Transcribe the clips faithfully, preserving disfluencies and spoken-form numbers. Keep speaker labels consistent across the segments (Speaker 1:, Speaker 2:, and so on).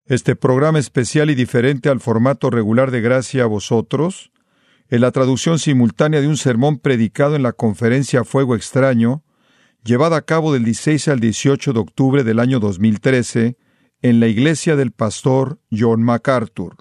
Speaker 1: Este programa especial y diferente al formato regular de Gracia a Vosotros, en la traducción simultánea de un sermón predicado en la conferencia Fuego Extraño, llevada a cabo del dieciséis al dieciocho de octubre del año dos mil trece, en la iglesia del pastor John MacArthur.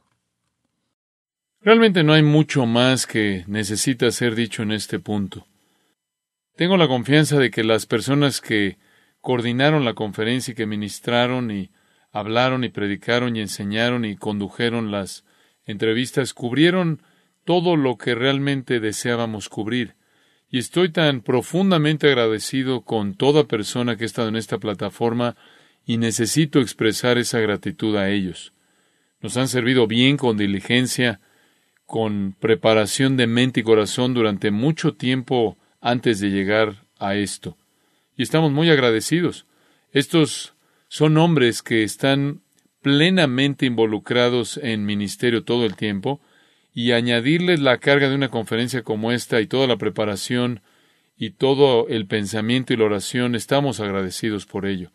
Speaker 2: Realmente no hay mucho más que necesita ser dicho en este punto. Tengo la confianza de que las personas que coordinaron la conferencia y que ministraron y hablaron y predicaron y enseñaron y condujeron las entrevistas cubrieron todo lo que realmente deseábamos cubrir. Y estoy tan profundamente agradecido con toda persona que ha estado en esta plataforma y necesito expresar esa gratitud a ellos. Nos han servido bien, con diligencia, con preparación de mente y corazón durante mucho tiempo antes de llegar a esto. Y estamos muy agradecidos. Estos son hombres que están plenamente involucrados en ministerio todo el tiempo, y añadirles la carga de una conferencia como esta y toda la preparación y todo el pensamiento y la oración, estamos agradecidos por ello.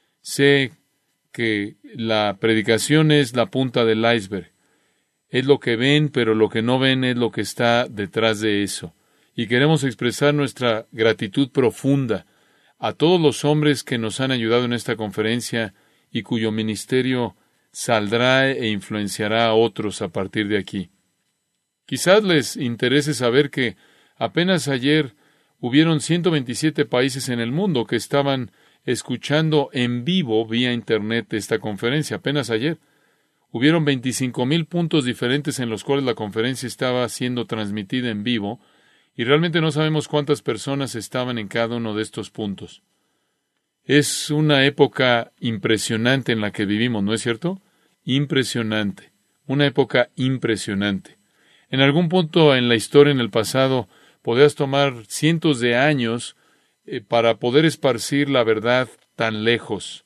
Speaker 2: Sé que la predicación es la punta del iceberg. Es lo que ven, pero lo que no ven es lo que está detrás de eso. Y queremos expresar nuestra gratitud profunda a todos los hombres que nos han ayudado en esta conferencia y cuyo ministerio saldrá e influenciará a otros a partir de aquí. Quizás les interese saber que apenas ayer hubieron ciento veintisiete países en el mundo que estaban escuchando en vivo vía Internet esta conferencia, apenas ayer. Hubieron veinticinco mil puntos diferentes en los cuales la conferencia estaba siendo transmitida en vivo, y realmente no sabemos cuántas personas estaban en cada uno de estos puntos. Es una época impresionante en la que vivimos, ¿no es cierto? Impresionante. Una época impresionante. En algún punto en la historia, en el pasado, podías tomar cientos de años eh, para poder esparcir la verdad tan lejos.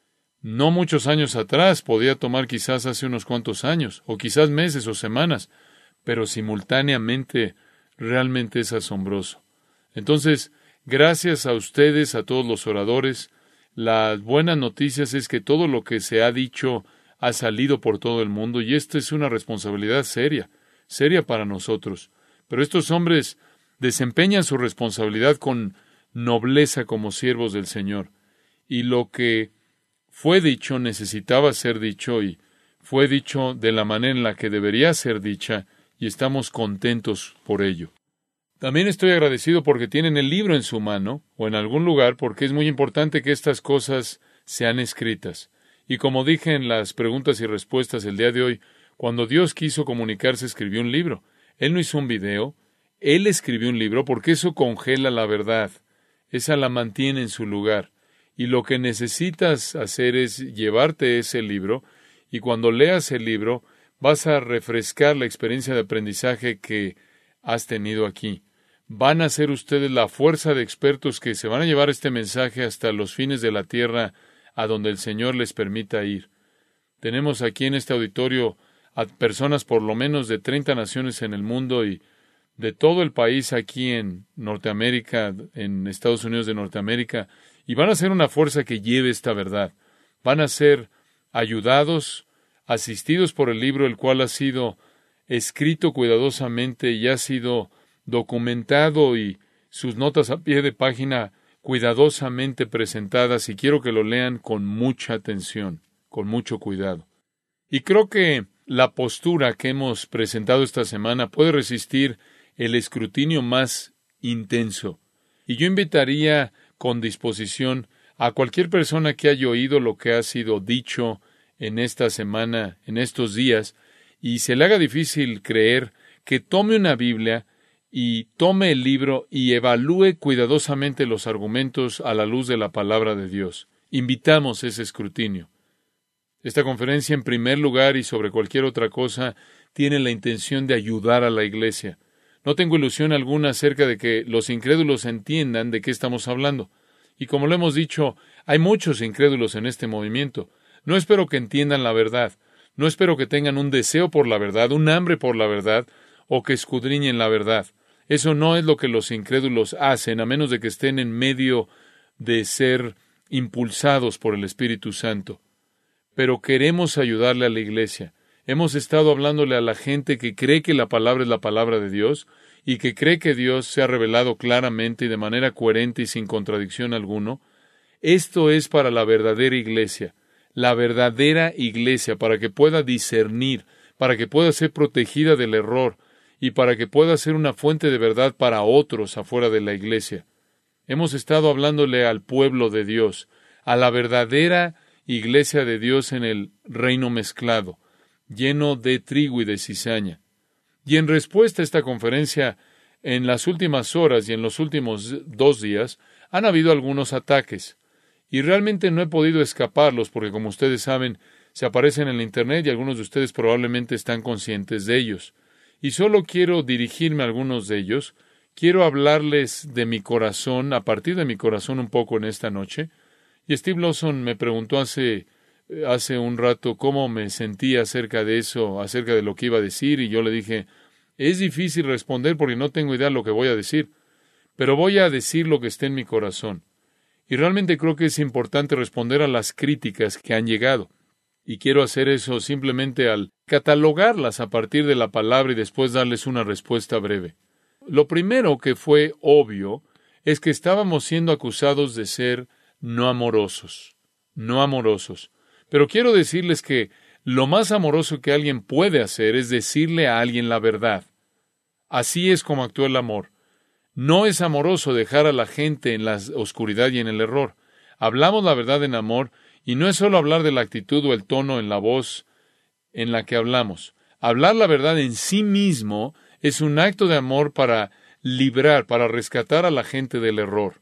Speaker 2: No muchos años atrás, podía tomar quizás hace unos cuantos años, o quizás meses o semanas, pero simultáneamente realmente es asombroso. Entonces, gracias a ustedes, a todos los oradores, las buenas noticias es que todo lo que se ha dicho ha salido por todo el mundo, y esta es una responsabilidad seria, seria para nosotros. Pero estos hombres desempeñan su responsabilidad con nobleza como siervos del Señor, y lo que fue dicho necesitaba ser dicho, y fue dicho de la manera en la que debería ser dicha, y estamos contentos por ello. También estoy agradecido porque tienen el libro en su mano, o en algún lugar, porque es muy importante que estas cosas sean escritas. Y como dije en las preguntas y respuestas el día de hoy, cuando Dios quiso comunicarse, escribió un libro. Él no hizo un video, Él escribió un libro, porque eso congela la verdad, esa la mantiene en su lugar. Y lo que necesitas hacer es llevarte ese libro, y cuando leas el libro, vas a refrescar la experiencia de aprendizaje que has tenido aquí. Van a ser ustedes la fuerza de expertos que se van a llevar este mensaje hasta los fines de la tierra, a donde el Señor les permita ir. Tenemos aquí en este auditorio a personas por lo menos de treinta naciones en el mundo y de todo el país aquí en Norteamérica, en Estados Unidos de Norteamérica, y van a ser una fuerza que lleve esta verdad. Van a ser ayudados, asistidos por el libro, el cual ha sido escrito cuidadosamente y ha sido documentado, y sus notas a pie de página cuidadosamente presentadas, y quiero que lo lean con mucha atención, con mucho cuidado. Y creo que la postura que hemos presentado esta semana puede resistir el escrutinio más intenso. Y yo invitaría con disposición a cualquier persona que haya oído lo que ha sido dicho en esta semana, en estos días, y se le haga difícil creer, que tome una Biblia y tome el libro y evalúe cuidadosamente los argumentos a la luz de la palabra de Dios. Invitamos ese escrutinio. Esta conferencia, en primer lugar y sobre cualquier otra cosa, tiene la intención de ayudar a la iglesia. No tengo ilusión alguna acerca de que los incrédulos entiendan de qué estamos hablando. Y como lo hemos dicho, hay muchos incrédulos en este movimiento. No espero que entiendan la verdad. No espero que tengan un deseo por la verdad, un hambre por la verdad, o que escudriñen la verdad. Eso no es lo que los incrédulos hacen, a menos de que estén en medio de ser impulsados por el Espíritu Santo. pero queremos ayudarle a la iglesia. Hemos estado hablándole a la gente que cree que la palabra es la palabra de Dios y que cree que Dios se ha revelado claramente y de manera coherente y sin contradicción alguno. Esto es para la verdadera iglesia, la verdadera iglesia, para que pueda discernir, para que pueda ser protegida del error y para que pueda ser una fuente de verdad para otros afuera de la iglesia. Hemos estado hablándole al pueblo de Dios, a la verdadera iglesia de Dios en el reino mezclado, lleno de trigo y de cizaña. Y en respuesta a esta conferencia, en las últimas horas y en los últimos dos días, han habido algunos ataques. Y realmente no he podido escaparlos porque, como ustedes saben, se aparecen en la Internet y algunos de ustedes probablemente están conscientes de ellos. Y solo quiero dirigirme a algunos de ellos. Quiero hablarles de mi corazón, a partir de mi corazón un poco en esta noche. Y Steve Lawson me preguntó hace, hace un rato cómo me sentía acerca de eso, acerca de lo que iba a decir, y yo le dije, es difícil responder porque no tengo idea de lo que voy a decir, pero voy a decir lo que está en mi corazón. Y realmente creo que es importante responder a las críticas que han llegado. Y quiero hacer eso simplemente al catalogarlas a partir de la palabra y después darles una respuesta breve. Lo primero que fue obvio es que estábamos siendo acusados de ser no amorosos, no amorosos. Pero quiero decirles que lo más amoroso que alguien puede hacer es decirle a alguien la verdad. Así es como actúa el amor. No es amoroso dejar a la gente en la oscuridad y en el error. Hablamos la verdad en amor, y no es solo hablar de la actitud o el tono en la voz en la que hablamos. Hablar la verdad en sí mismo es un acto de amor para librar, para rescatar a la gente del error.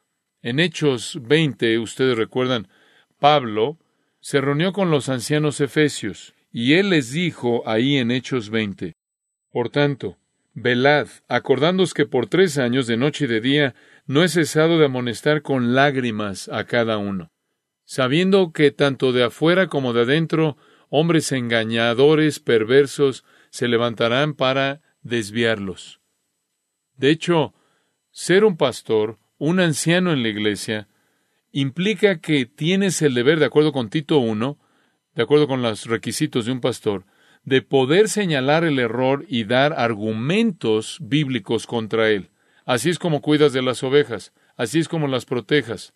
Speaker 2: En Hechos veinte, ustedes recuerdan, Pablo se reunió con los ancianos efesios, y él les dijo ahí en Hechos veinte, por tanto, velad, acordándoos que por tres años, de noche y de día, no he cesado de amonestar con lágrimas a cada uno, sabiendo que tanto de afuera como de adentro, hombres engañadores, perversos, se levantarán para desviarlos. De hecho, ser un pastor, un anciano en la iglesia, implica que tienes el deber, de acuerdo con Tito uno, de acuerdo con los requisitos de un pastor, de poder señalar el error y dar argumentos bíblicos contra él. Así es como cuidas de las ovejas, así es como las protejas.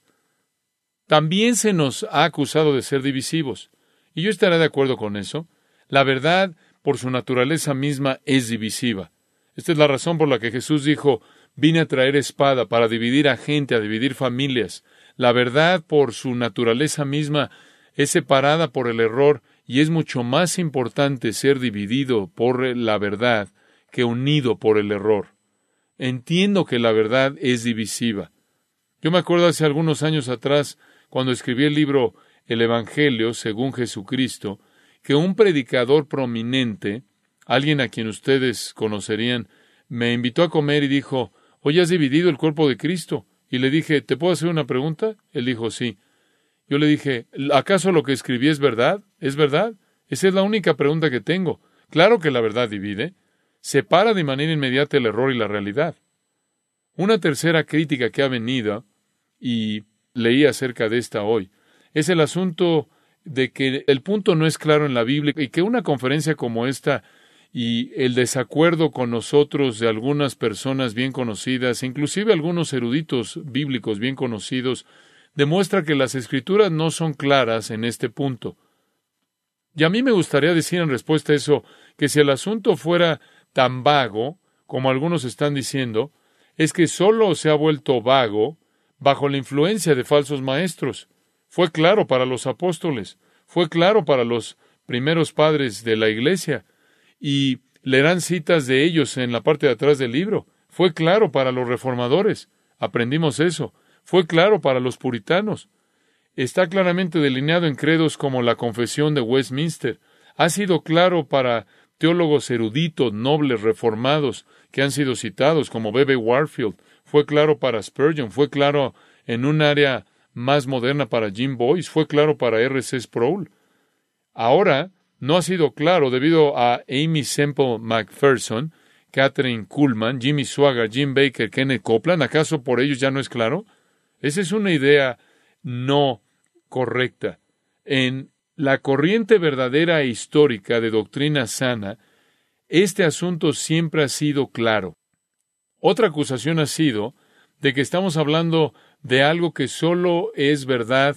Speaker 2: También se nos ha acusado de ser divisivos, y yo estaré de acuerdo con eso. La verdad, por su naturaleza misma, es divisiva. Esta es la razón por la que Jesús dijo, vine a traer espada para dividir a gente, a dividir familias. La verdad, por su naturaleza misma, es separada por el error, y es mucho más importante ser dividido por la verdad que unido por el error. Entiendo que la verdad es divisiva. Yo me acuerdo hace algunos años atrás, cuando escribí el libro El Evangelio según Jesucristo, que un predicador prominente, alguien a quien ustedes conocerían, me invitó a comer y dijo, «Hoy has dividido el cuerpo de Cristo». Y le dije, ¿te puedo hacer una pregunta? Él dijo, sí. Yo le dije, ¿acaso lo que escribí es verdad? ¿Es verdad? Esa es la única pregunta que tengo. Claro que la verdad divide. Separa de manera inmediata el error y la realidad. Una tercera crítica que ha venido, y leí acerca de esta hoy, es el asunto de que el punto no es claro en la Biblia y que una conferencia como esta y el desacuerdo con nosotros de algunas personas bien conocidas, inclusive algunos eruditos bíblicos bien conocidos, demuestra que las Escrituras no son claras en este punto. Y a mí me gustaría decir en respuesta a eso, que si el asunto fuera tan vago, como algunos están diciendo, es que solo se ha vuelto vago bajo la influencia de falsos maestros. Fue claro para los apóstoles, fue claro para los primeros padres de la iglesia, y leerán citas de ellos en la parte de atrás del libro. Fue claro para los reformadores, aprendimos eso. Fue claro para los puritanos. Está claramente delineado en credos como la Confesión de Westminster. Ha sido claro para teólogos eruditos, nobles, reformados, que han sido citados, como B B Warfield. Fue claro para Spurgeon. Fue claro en un área más moderna para Jim Boyce. Fue claro para R C Sproul. Ahora, no ha sido claro debido a Amy Semple McPherson, Catherine Kuhlman, Jimmy Swaggart, Jim Baker, Kenneth Copeland. ¿Acaso por ellos ya no es claro? Esa es una idea no correcta. En la corriente verdadera e histórica de doctrina sana, este asunto siempre ha sido claro. Otra acusación ha sido de que estamos hablando de algo que solo es verdad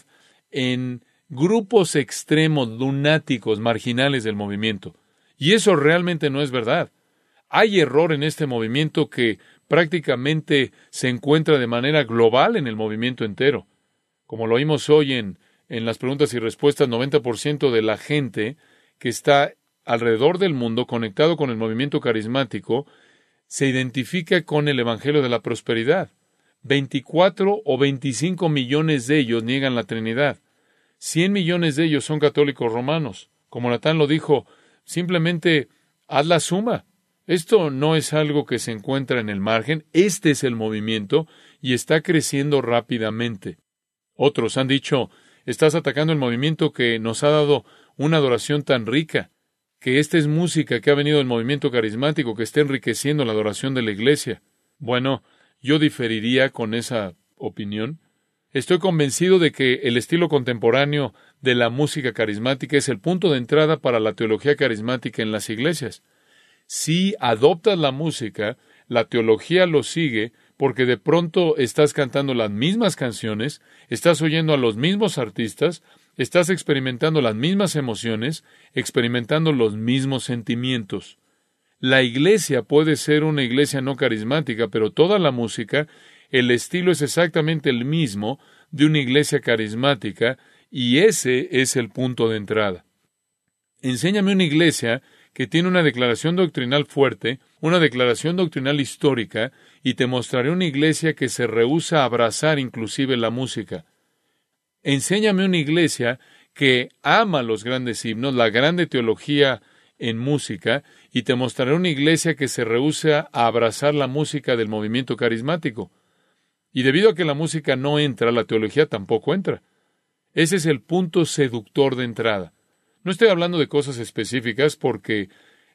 Speaker 2: en grupos extremos, lunáticos, marginales del movimiento. Y eso realmente no es verdad. Hay error en este movimiento que prácticamente se encuentra de manera global en el movimiento entero. Como lo oímos hoy en, en las preguntas y respuestas, noventa por ciento de la gente que está alrededor del mundo conectado con el movimiento carismático se identifica con el Evangelio de la Prosperidad. veinticuatro o veinticinco millones de ellos niegan la Trinidad. cien millones de ellos son católicos romanos. Como Natán lo dijo, simplemente haz la suma. Esto no es algo que se encuentra en el margen, este es el movimiento y está creciendo rápidamente. Otros han dicho, estás atacando el movimiento que nos ha dado una adoración tan rica, que esta es música que ha venido del movimiento carismático, que está enriqueciendo la adoración de la iglesia. Bueno, yo diferiría con esa opinión. Estoy convencido de que el estilo contemporáneo de la música carismática es el punto de entrada para la teología carismática en las iglesias. Si adoptas la música, la teología lo sigue, porque de pronto estás cantando las mismas canciones, estás oyendo a los mismos artistas, estás experimentando las mismas emociones, experimentando los mismos sentimientos. La iglesia puede ser una iglesia no carismática, pero toda la música, el estilo es exactamente el mismo de una iglesia carismática, y ese es el punto de entrada. Enséñame una iglesia que tiene una declaración doctrinal fuerte, una declaración doctrinal histórica, y te mostraré una iglesia que se rehúsa a abrazar inclusive la música. Enséñame una iglesia que ama los grandes himnos, la grande teología en música, y te mostraré una iglesia que se rehúsa a abrazar la música del movimiento carismático. Y debido a que la música no entra, la teología tampoco entra. Ese es el punto seductor de entrada. No estoy hablando de cosas específicas porque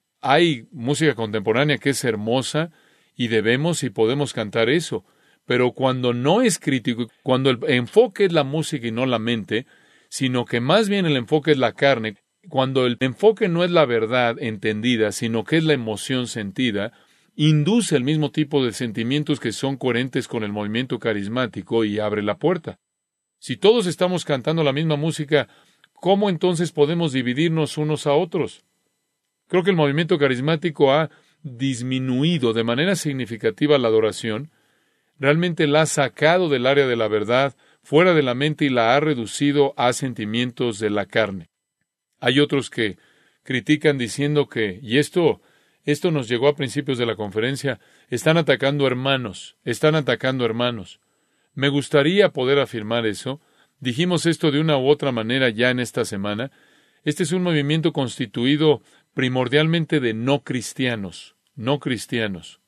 Speaker 2: hay música contemporánea que es hermosa y debemos y podemos cantar eso. Pero cuando no es crítico, cuando el enfoque es la música y no la mente, sino que más bien el enfoque es la carne, cuando el enfoque no es la verdad entendida, sino que es la emoción sentida, induce el mismo tipo de sentimientos que son coherentes con el movimiento carismático y abre la puerta. Si todos estamos cantando la misma música, ¿cómo entonces podemos dividirnos unos a otros? Creo que el movimiento carismático ha disminuido de manera significativa la adoración, realmente la ha sacado del área de la verdad, fuera de la mente y la ha reducido a sentimientos de la carne. Hay otros que critican diciendo que, y esto, esto nos llegó a principios de la conferencia, están atacando hermanos, están atacando hermanos. Me gustaría poder afirmar eso. Dijimos esto de una u otra manera ya en esta semana. Este es un movimiento constituido primordialmente de no cristianos, no cristianos.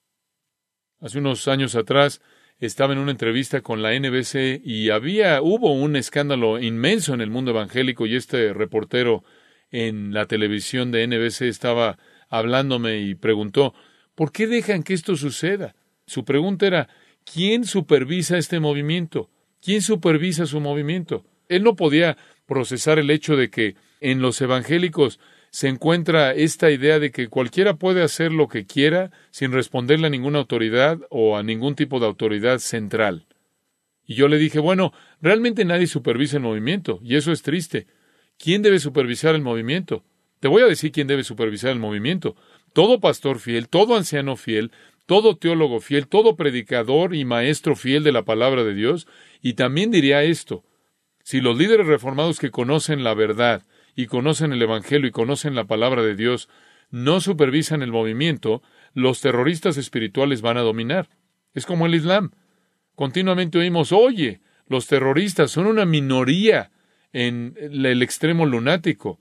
Speaker 2: Hace unos años atrás estaba en una entrevista con la N B C y había, hubo un escándalo inmenso en el mundo evangélico y este reportero en la televisión de N B C estaba hablándome y preguntó, ¿por qué dejan que esto suceda? Su pregunta era, ¿quién supervisa este movimiento? ¿Quién supervisa su movimiento? Él no podía procesar el hecho de que en los evangélicos se encuentra esta idea de que cualquiera puede hacer lo que quiera sin responderle a ninguna autoridad o a ningún tipo de autoridad central. Y yo le dije, bueno, realmente nadie supervisa el movimiento, y eso es triste. ¿Quién debe supervisar el movimiento? Te voy a decir quién debe supervisar el movimiento. Todo pastor fiel, todo anciano fiel, todo teólogo fiel, todo predicador y maestro fiel de la palabra de Dios. Y también diría esto, si los líderes reformados que conocen la verdad y conocen el Evangelio y conocen la palabra de Dios no supervisan el movimiento, los terroristas espirituales van a dominar. Es como el Islam. Continuamente oímos, oye, los terroristas son una minoría en el extremo lunático.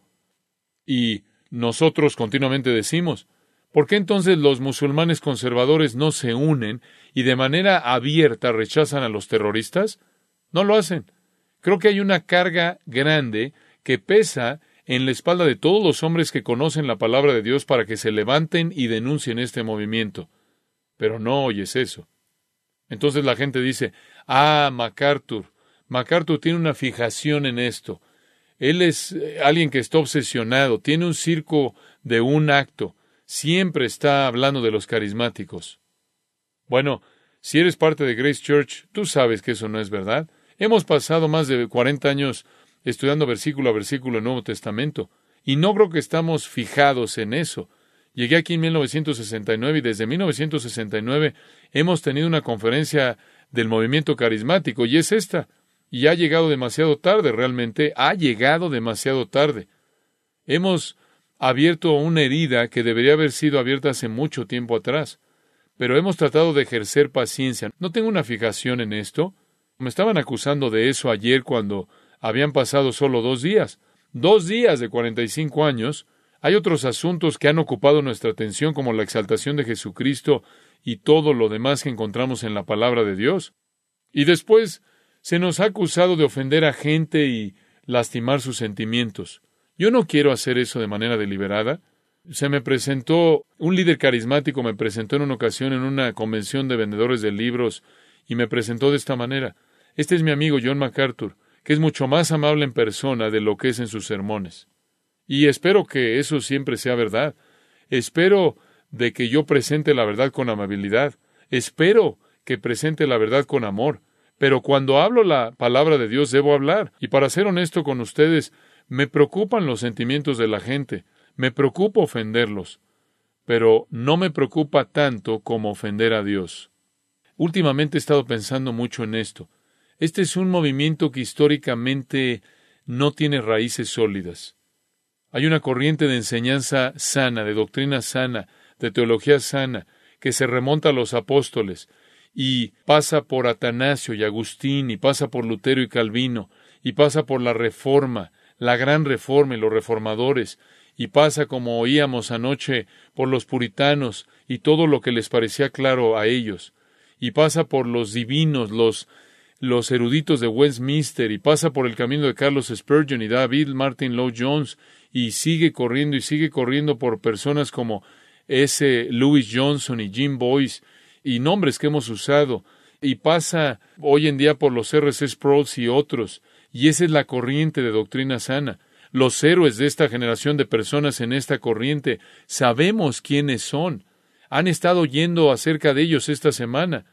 Speaker 2: Y nosotros continuamente decimos, ¿por qué entonces los musulmanes conservadores no se unen y de manera abierta rechazan a los terroristas? No lo hacen. Creo que hay una carga grande que pesa en la espalda de todos los hombres que conocen la palabra de Dios para que se levanten y denuncien este movimiento. Pero no oyes eso. Entonces la gente dice, ah, MacArthur, MacArthur tiene una fijación en esto. Él es eh, alguien que está obsesionado, tiene un circo de un acto, siempre está hablando de los carismáticos. Bueno, si eres parte de Grace Church, tú sabes que eso no es verdad. Hemos pasado más de cuarenta años estudiando versículo a versículo el Nuevo Testamento, y no creo que estamos fijados en eso. Llegué aquí en mil novecientos sesenta y nueve y desde mil novecientos sesenta y nueve hemos tenido una conferencia del movimiento carismático, y es esta. Y ha llegado demasiado tarde, realmente ha llegado demasiado tarde. Hemos abierto una herida que debería haber sido abierta hace mucho tiempo atrás, pero hemos tratado de ejercer paciencia. No tengo una fijación en esto. Me estaban acusando de eso ayer cuando habían pasado solo dos días. Dos días de cuarenta y cinco años. Hay otros asuntos que han ocupado nuestra atención, como la exaltación de Jesucristo y todo lo demás que encontramos en la palabra de Dios. Y después se nos ha acusado de ofender a gente y lastimar sus sentimientos. Yo no quiero hacer eso de manera deliberada. Se me presentó, un líder carismático me presentó en una ocasión en una convención de vendedores de libros y me presentó de esta manera. Este es mi amigo John MacArthur, que es mucho más amable en persona de lo que es en sus sermones. Y espero que eso siempre sea verdad. Espero de que yo presente la verdad con amabilidad. Espero que presente la verdad con amor. Pero cuando hablo la palabra de Dios debo hablar. Y para ser honesto con ustedes, me preocupan los sentimientos de la gente. Me preocupa ofenderlos. Pero no me preocupa tanto como ofender a Dios. Últimamente he estado pensando mucho en esto. Este es un movimiento que históricamente no tiene raíces sólidas. Hay una corriente de enseñanza sana, de doctrina sana, de teología sana, que se remonta a los apóstoles, y pasa por Atanasio y Agustín, y pasa por Lutero y Calvino, y pasa por la Reforma, la Gran Reforma y los reformadores, y pasa, como oíamos anoche, por los puritanos y todo lo que les parecía claro a ellos, y pasa por los divinos, los, los eruditos de Westminster, y pasa por el camino de Carlos Spurgeon y David Martin Lloyd Jones, y sigue corriendo y sigue corriendo por personas como S. Lewis Johnson y Jim Boyce, y nombres que hemos usado, y pasa hoy en día por los R C Sproul y otros, y esa es la corriente de doctrina sana. Los héroes de esta generación de personas en esta corriente, sabemos quiénes son. Han estado oyendo acerca de ellos esta semana,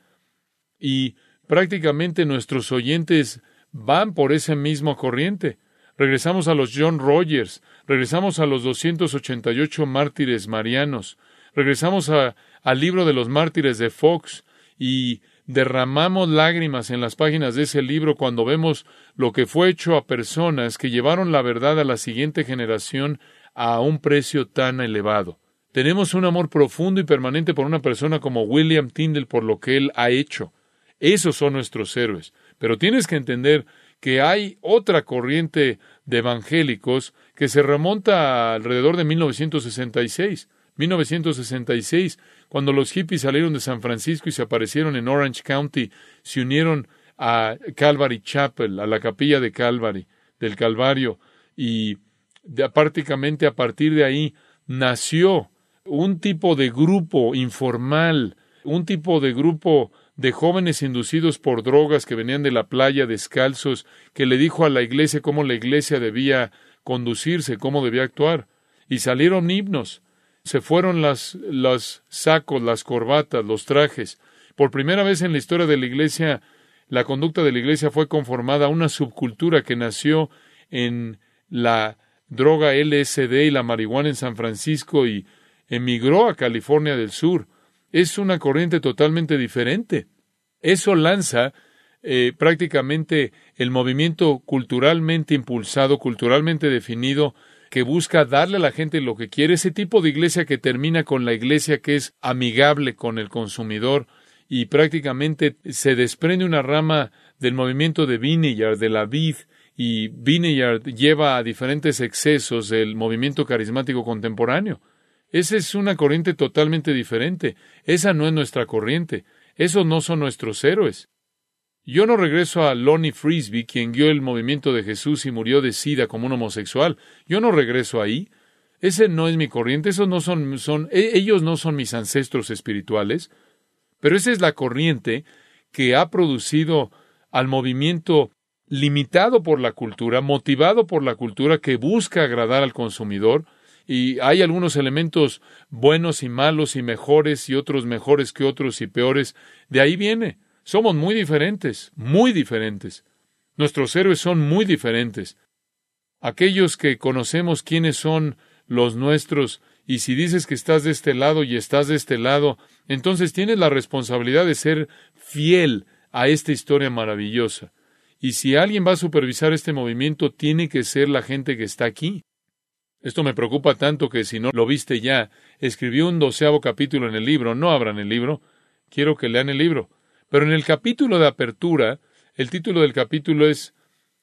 Speaker 2: y prácticamente nuestros oyentes van por esa misma corriente. Regresamos a los John Rogers, regresamos a los doscientos ochenta y ocho mártires marianos, regresamos a, al libro de los mártires de Fox y derramamos lágrimas en las páginas de ese libro cuando vemos lo que fue hecho a personas que llevaron la verdad a la siguiente generación a un precio tan elevado. Tenemos un amor profundo y permanente por una persona como William Tyndale por lo que él ha hecho. Esos son nuestros héroes. Pero tienes que entender que hay otra corriente de evangélicos que se remonta a alrededor de mil novecientos sesenta y seis. mil novecientos sesenta y seis, cuando los hippies salieron de San Francisco y se aparecieron en Orange County, se unieron a Calvary Chapel, a la capilla de Calvary, del Calvario, y de, prácticamente a partir de ahí nació un tipo de grupo informal, un tipo de grupo de jóvenes inducidos por drogas que venían de la playa descalzos, que le dijo a la iglesia cómo la iglesia debía conducirse, cómo debía actuar. Y salieron himnos, se fueron las, los sacos, las corbatas, los trajes. Por primera vez en la historia de la iglesia, la conducta de la iglesia fue conformada a una subcultura que nació en la droga L S D y la marihuana en San Francisco y emigró a California del Sur. Es una corriente totalmente diferente. Eso lanza eh, prácticamente el movimiento culturalmente impulsado, culturalmente definido, que busca darle a la gente lo que quiere. Ese tipo de iglesia que termina con la iglesia que es amigable con el consumidor y prácticamente se desprende una rama del movimiento de Vineyard, de la vid, y Vineyard lleva a diferentes excesos del movimiento carismático contemporáneo. Esa es una corriente totalmente diferente. Esa no es nuestra corriente. Esos no son nuestros héroes. Yo no regreso a Lonnie Frisbee, quien guió el movimiento de Jesús y murió de sida como un homosexual. Yo no regreso ahí. Ese no es mi corriente. Esos no son, son, ellos no son mis ancestros espirituales. Pero esa es la corriente que ha producido al movimiento limitado por la cultura, motivado por la cultura, que busca agradar al consumidor, y hay algunos elementos buenos y malos y mejores y otros mejores que otros y peores. De ahí viene. Somos muy diferentes, muy diferentes. Nuestros héroes son muy diferentes. Aquellos que conocemos quiénes son los nuestros, y si dices que estás de este lado y estás de este lado, entonces tienes la responsabilidad de ser fiel a esta historia maravillosa. Y si alguien va a supervisar este movimiento, tiene que ser la gente que está aquí. Esto me preocupa tanto que si no lo viste ya, escribió un doceavo capítulo en el libro. No abran el libro, quiero que lean el libro. Pero en el capítulo de apertura, el título del capítulo es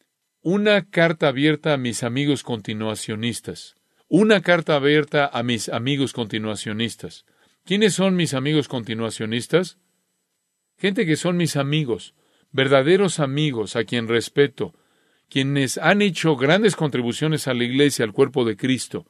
Speaker 2: Una carta abierta a mis amigos continuacionistas. Una carta abierta a mis amigos continuacionistas. ¿Quiénes son mis amigos continuacionistas? Gente que son mis amigos, verdaderos amigos a quien respeto, quienes han hecho grandes contribuciones a la iglesia, al cuerpo de Cristo,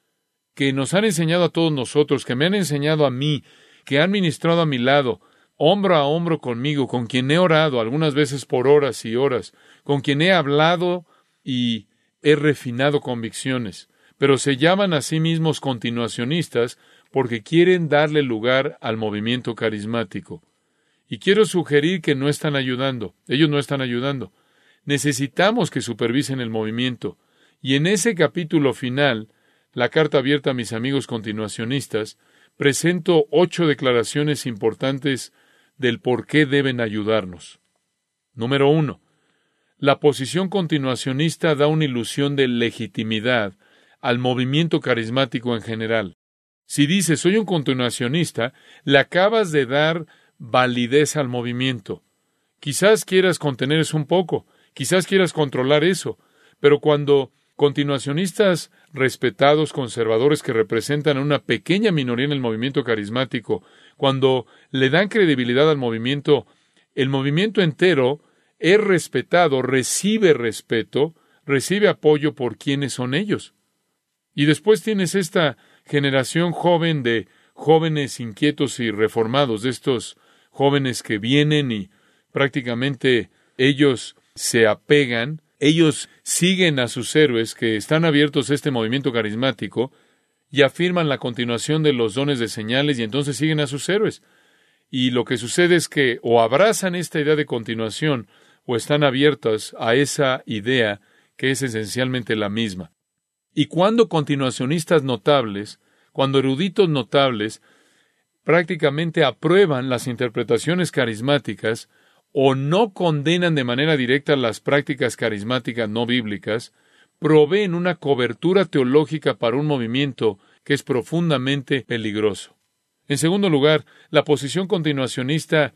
Speaker 2: que nos han enseñado a todos nosotros, que me han enseñado a mí, que han ministrado a mi lado, hombro a hombro conmigo, con quien he orado algunas veces por horas y horas, con quien he hablado y he refinado convicciones, pero se llaman a sí mismos continuacionistas porque quieren darle lugar al movimiento carismático. Y quiero sugerir que no están ayudando, ellos no están ayudando. Necesitamos que supervisen el movimiento. Y en ese capítulo final, la carta abierta a mis amigos continuacionistas, presento ocho declaraciones importantes del por qué deben ayudarnos. Número uno. La posición continuacionista da una ilusión de legitimidad al movimiento carismático en general. Si dices, soy un continuacionista, le acabas de dar validez al movimiento. Quizás quieras contener eso un poco, quizás quieras controlar eso, pero cuando continuacionistas respetados, conservadores que representan a una pequeña minoría en el movimiento carismático, cuando le dan credibilidad al movimiento, el movimiento entero es respetado, recibe respeto, recibe apoyo por quienes son ellos. Y después tienes esta generación joven de jóvenes inquietos y reformados, de estos jóvenes que vienen y prácticamente ellos se apegan, ellos siguen a sus héroes que están abiertos a este movimiento carismático y afirman la continuación de los dones de señales y entonces siguen a sus héroes. Y lo que sucede es que o abrazan esta idea de continuación o están abiertas a esa idea que es esencialmente la misma. Y cuando continuacionistas notables, cuando eruditos notables, prácticamente aprueban las interpretaciones carismáticas o no condenan de manera directa las prácticas carismáticas no bíblicas, proveen una cobertura teológica para un movimiento que es profundamente peligroso. En segundo lugar, la posición continuacionista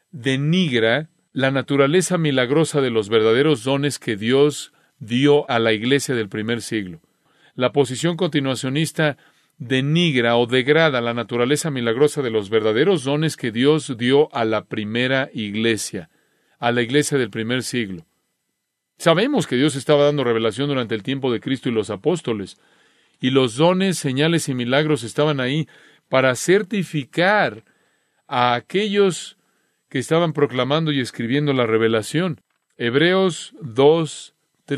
Speaker 2: denigra la naturaleza milagrosa de los verdaderos dones que Dios dio a la iglesia del primer siglo. La posición continuacionista denigra o degrada la naturaleza milagrosa de los verdaderos dones que Dios dio a la primera iglesia, a la iglesia del primer siglo. Sabemos que Dios estaba dando revelación durante el tiempo de Cristo y los apóstoles, y los dones, señales y milagros estaban ahí para certificar a aquellos que estaban proclamando y escribiendo la revelación. Hebreos dos,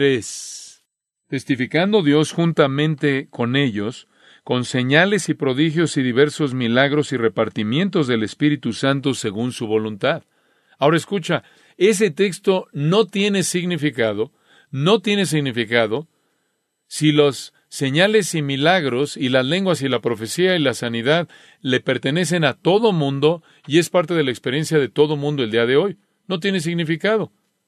Speaker 2: tres. Testificando Dios juntamente con ellos, con señales y prodigios y diversos milagros y repartimientos del Espíritu Santo según su voluntad. Ahora escucha, ese texto no tiene significado, no tiene significado si los señales y milagros y las lenguas y la profecía y la sanidad le pertenecen a todo mundo y es parte de la experiencia de todo mundo el día de hoy. No tiene significado.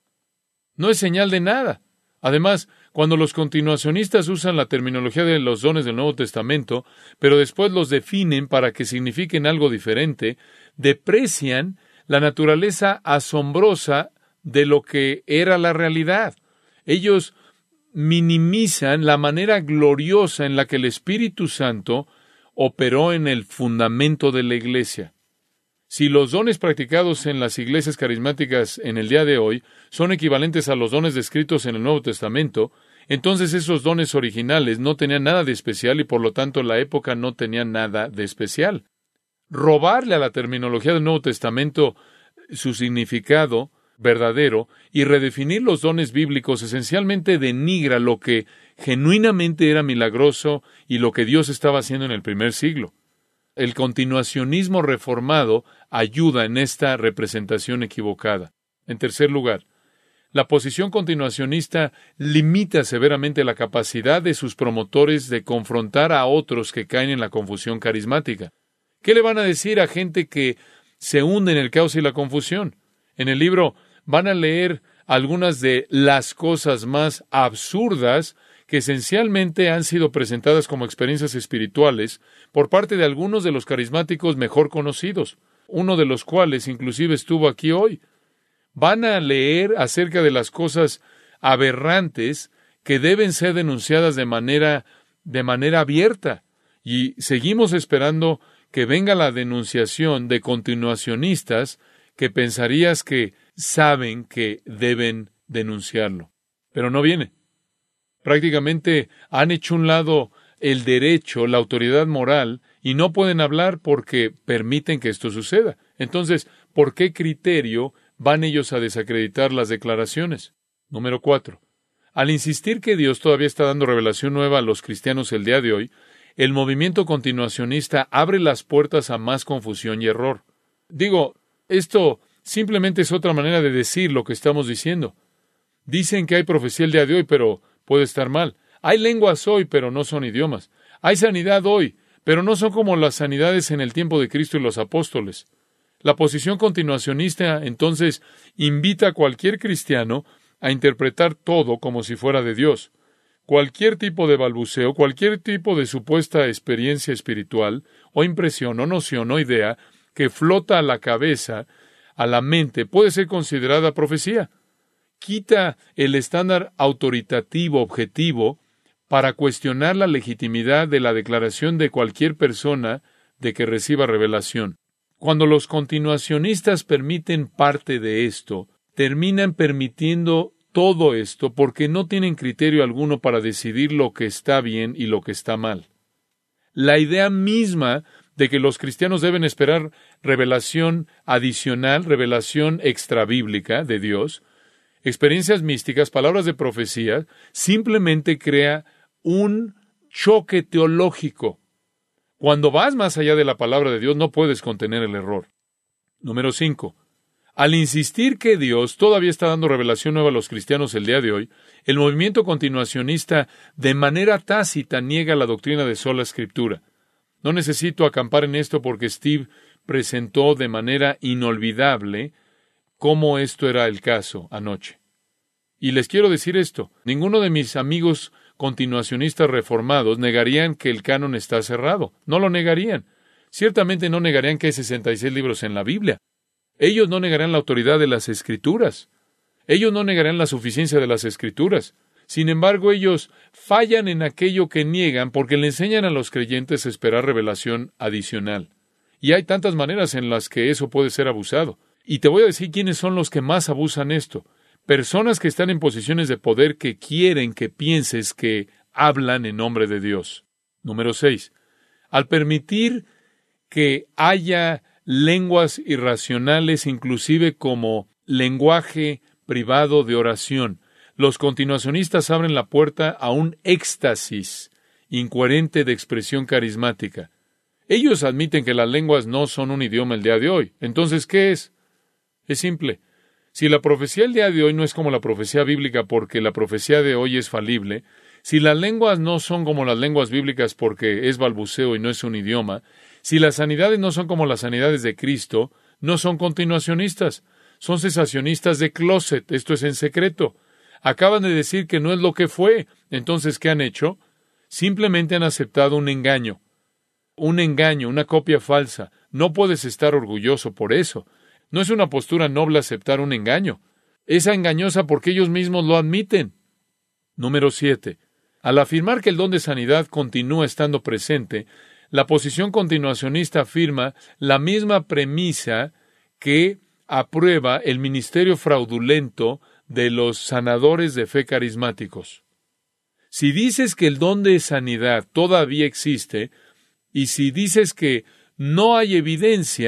Speaker 2: No es señal de nada. Además, cuando los continuacionistas usan la terminología de los dones del Nuevo Testamento, pero después los definen para que signifiquen algo diferente, deprecian la naturaleza asombrosa de lo que era la realidad. Ellos minimizan la manera gloriosa en la que el Espíritu Santo operó en el fundamento de la iglesia. Si los dones practicados en las iglesias carismáticas en el día de hoy son equivalentes a los dones descritos en el Nuevo Testamento, entonces esos dones originales no tenían nada de especial y por lo tanto la época no tenía nada de especial. Robarle a la terminología del Nuevo Testamento su significado verdadero y redefinir los dones bíblicos esencialmente denigra lo que genuinamente era milagroso y lo que Dios estaba haciendo en el primer siglo. El continuacionismo reformado ayuda en esta representación equivocada. En tercer lugar, la posición continuacionista limita severamente la capacidad de sus promotores de confrontar a otros que caen en la confusión carismática. ¿Qué le van a decir a gente que se hunde en el caos y la confusión? En el libro van a leer algunas de las cosas más absurdas que esencialmente han sido presentadas como experiencias espirituales por parte de algunos de los carismáticos mejor conocidos, uno de los cuales inclusive estuvo aquí hoy. Van a leer acerca de las cosas aberrantes que deben ser denunciadas de manera, de manera abierta. Y seguimos esperando que venga la denunciación de continuacionistas que pensarías que saben que deben denunciarlo. Pero no viene. Prácticamente han hecho a un lado el derecho, la autoridad moral, y no pueden hablar porque permiten que esto suceda. Entonces, ¿por qué criterio van ellos a desacreditar las declaraciones? Número cuatro. Al insistir que Dios todavía está dando revelación nueva a los cristianos el día de hoy, el movimiento continuacionista abre las puertas a más confusión y error. Digo, esto simplemente es otra manera de decir lo que estamos diciendo. Dicen que hay profecía el día de hoy, pero puede estar mal. Hay lenguas hoy, pero no son idiomas. Hay sanidad hoy, pero no son como las sanidades en el tiempo de Cristo y los apóstoles. La posición continuacionista, entonces, invita a cualquier cristiano a interpretar todo como si fuera de Dios. Cualquier tipo de balbuceo, cualquier tipo de supuesta experiencia espiritual, o impresión, o noción, o idea, que flota a la cabeza, a la mente, puede ser considerada profecía. Quita el estándar autoritativo objetivo para cuestionar la legitimidad de la declaración de cualquier persona de que reciba revelación. Cuando los continuacionistas permiten parte de esto, terminan permitiendo todo esto porque no tienen criterio alguno para decidir lo que está bien y lo que está mal. La idea misma de que los cristianos deben esperar revelación adicional, revelación extrabíblica de Dios, experiencias místicas, palabras de profecía, simplemente crea un choque teológico. Cuando vas más allá de la palabra de Dios, no puedes contener el error. Número cinco. Al insistir que Dios todavía está dando revelación nueva a los cristianos el día de hoy, el movimiento continuacionista de manera tácita niega la doctrina de sola Escritura. No necesito acampar en esto porque Steve presentó de manera inolvidable cómo esto era el caso anoche. Y les quiero decir esto, ninguno de mis amigos continuacionistas reformados negarían que el canon está cerrado. No lo negarían. Ciertamente no negarían que hay sesenta y seis libros en la Biblia. Ellos no negarán la autoridad de las Escrituras. Ellos no negarán la suficiencia de las Escrituras. Sin embargo, ellos fallan en aquello que niegan porque le enseñan a los creyentes a esperar revelación adicional. Y hay tantas maneras en las que eso puede ser abusado. Y te voy a decir quiénes son los que más abusan esto. Personas que están en posiciones de poder que quieren que pienses que hablan en nombre de Dios. Número seis. Al permitir que haya lenguas irracionales, inclusive como lenguaje privado de oración, los continuacionistas abren la puerta a un éxtasis incoherente de expresión carismática. Ellos admiten que las lenguas no son un idioma el día de hoy. Entonces, ¿qué es? Es simple. Si la profecía el día de hoy no es como la profecía bíblica porque la profecía de hoy es falible, si las lenguas no son como las lenguas bíblicas porque es balbuceo y no es un idioma, si las sanidades no son como las sanidades de Cristo, no son continuacionistas, son cesacionistas de closet, esto es en secreto. Acaban de decir que no es lo que fue. Entonces, ¿qué han hecho? Simplemente han aceptado un engaño. Un engaño, una copia falsa. No puedes estar orgulloso por eso. No es una postura noble aceptar un engaño. Es engañosa porque ellos mismos lo admiten. Número siete. Al afirmar que el don de sanidad continúa estando presente, la posición continuacionista afirma la misma premisa que aprueba el ministerio fraudulento de los sanadores de fe carismáticos. Si dices que el don de sanidad todavía existe, y si dices que no hay evidencia